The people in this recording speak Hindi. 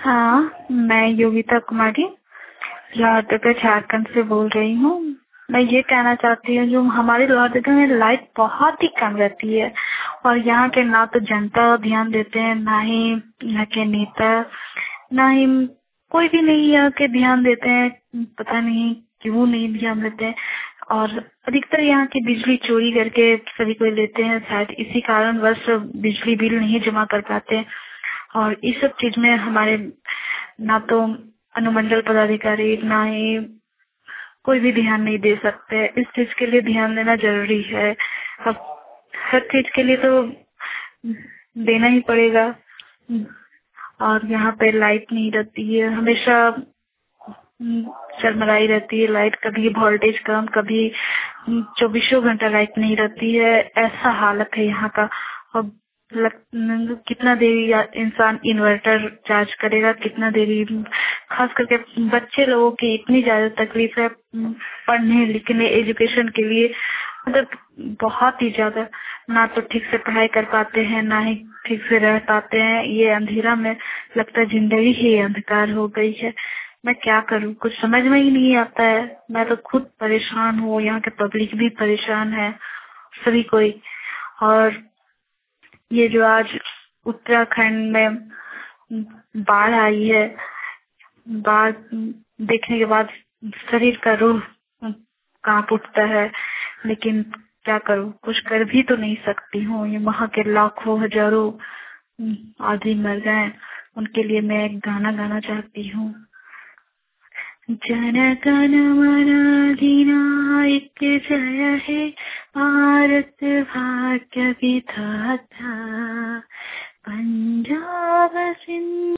हाँ, मैं योगिता कुमारी लोहरदगा झारखंड से बोल रही हूँ। मैं ये कहना चाहती हूँ जो हमारे लोहरदगा में लाइट बहुत ही कम रहती है और यहाँ के ना तो जनता ध्यान देते हैं, ना ही यहाँ के नेता, ना ही कोई भी नहीं यहाँ के ध्यान देते हैं। पता नहीं क्यों नहीं ध्यान देते हैं। और अधिकतर यहाँ की बिजली चोरी करके सभी कोई लेते हैं, शायद इसी कारण बस बिजली बिल नहीं जमा कर पाते। और इस सब चीज में हमारे ना तो अनुमंडल पदाधिकारी ना ही कोई भी ध्यान नहीं दे सकते। इस चीज के लिए ध्यान देना जरूरी है। अब हर चीज के लिए तो देना ही पड़ेगा। और यहाँ पे लाइट नहीं रहती है, हमेशा चरमराई रहती है लाइट। कभी वोल्टेज कम, कभी 24 घंटा लाइट नहीं रहती है। ऐसा हालत है यहाँ का। अब कितना देरी इंसान इन्वर्टर चार्ज करेगा, कितना देरी। खास करके बच्चे लोगों की इतनी ज्यादा तकलीफ है पढ़ने लिखने एजुकेशन के लिए, मतलब बहुत ही ज्यादा। ना तो ठीक से पढ़ाई कर पाते हैं, ना ही ठीक से रह पाते हैं। ये अंधेरा में लगता है जिंदगी ही अंधकार हो गई है। मैं क्या करूं, कुछ समझ में ही नहीं आता है। मैं तो खुद परेशान हूँ, यहाँ के पब्लिक भी परेशान है, सभी कोई। और ये जो आज उत्तराखंड में बाढ़ आई है, बाढ़ देखने के बाद शरीर का रूह कांप उठता है। लेकिन क्या करूं, कुछ कर भी तो नहीं सकती हूँ। ये वहाँ के लाखों हजारों आदमी मर गए, उनके लिए मैं एक गाना गाना चाहती हूँ। जन गण मन अधिनायक जय हे भारत भाग्य विधाता, पंजाब सिंध